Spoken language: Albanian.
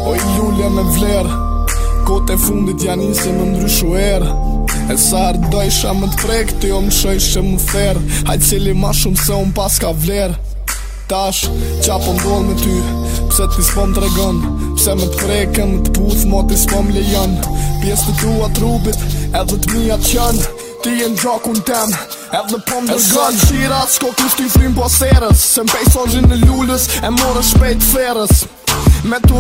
O i lullja me vler Kote fundit janë nisi më ndryshu erë E sa ardojsha më t'prek Të jo më shojshe më fer Hajt cili ma shumë se unë pas ka vler Tash, qa po ndodh me ty Pse ti s'po m'tregon Pse me t'preken, më t'puth Mo ti s'po m'lejon Pjesë të tua trupit Edhe t'mija t'jan Ti e n'gjakun tem Edhe po m'dërgon E sa qirat s'ko kush t'i frim po serës Se m'pejsojin në lullës E morë shpejt ferës Me tu